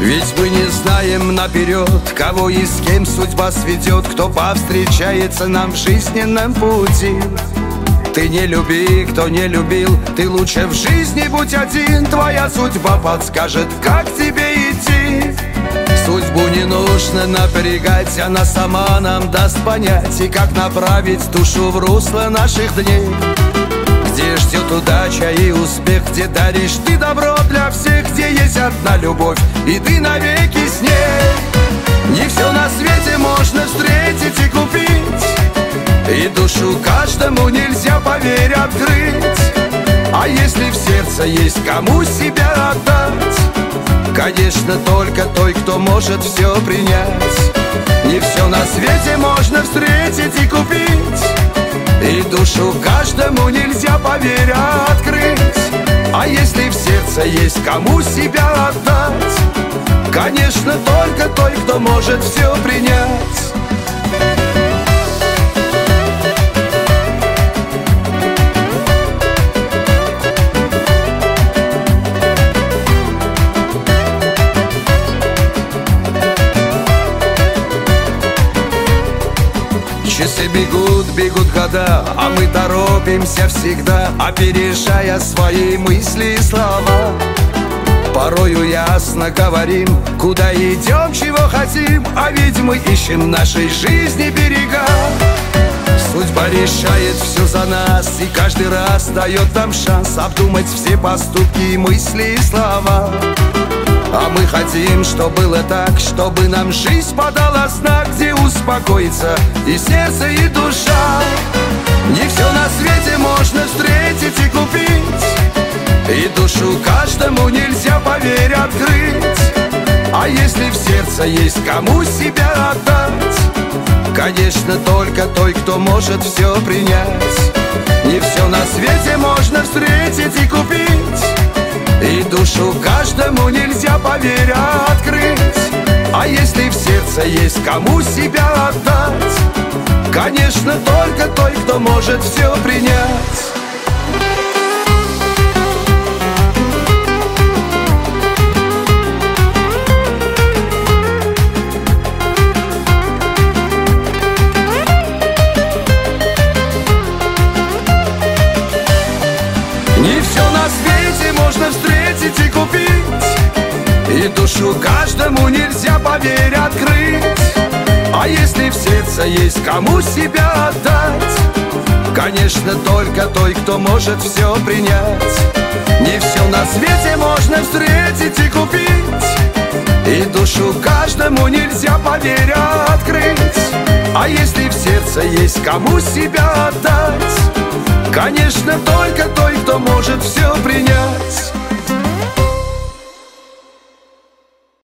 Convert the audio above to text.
Ведь мы не знаем наперед, кого и с кем судьба сведет, кто повстречается нам в жизненном пути. Ты не люби, кто не любил, ты лучше в жизни будь один. Твоя судьба подскажет, как тебе идти. Судьбу не нужно напрягать, она сама нам даст понять, и как направить душу в русло наших дней. Где ждет удача и успех, где даришь ты добро для всех, где есть одна любовь, и ты навеки с ней. Не все на свете можно встретить и купить, и душу каждому нельзя, поверь, открыть. А если в сердце есть кому себя отдать, конечно, только той, кто может все принять. Не все на свете можно встретить и купить, и душу каждому нельзя, поверь, открыть. А если в сердце есть кому себя отдать, конечно, только той, кто может все принять. Часы бегут, бегут года, а мы торопимся всегда, опережая свои мысли и слова. Порою ясно говорим, куда идем, чего хотим, а ведь мы ищем нашей жизни берега. Судьба решает все за нас и каждый раз дает нам шанс обдумать все поступки и мысли и слова. А мы хотим, чтобы было так, чтобы нам жизнь подала знак, где успокоится и сердце, и душа. Не все на свете можно встретить и купить, и душу каждому нельзя, поверь, открыть. А если в сердце есть кому себя отдать, конечно, только той, кто может все принять. Не все на свете можно встретить и купить, и душу каждому нельзя, поверь, открыть. А если в сердце есть кому себя отдать, конечно, только той, кто может все принять. Не все на свете можно встретить и купить, и душу каждому нельзя, поверь, открыть. А если в сердце есть кому себя отдать, конечно, только той, кто может все принять. Не все на свете можно встретить и купить, и душу каждому нельзя, поверь, открыть. А если в сердце есть кому себя отдать, конечно, только той, кто может все принять.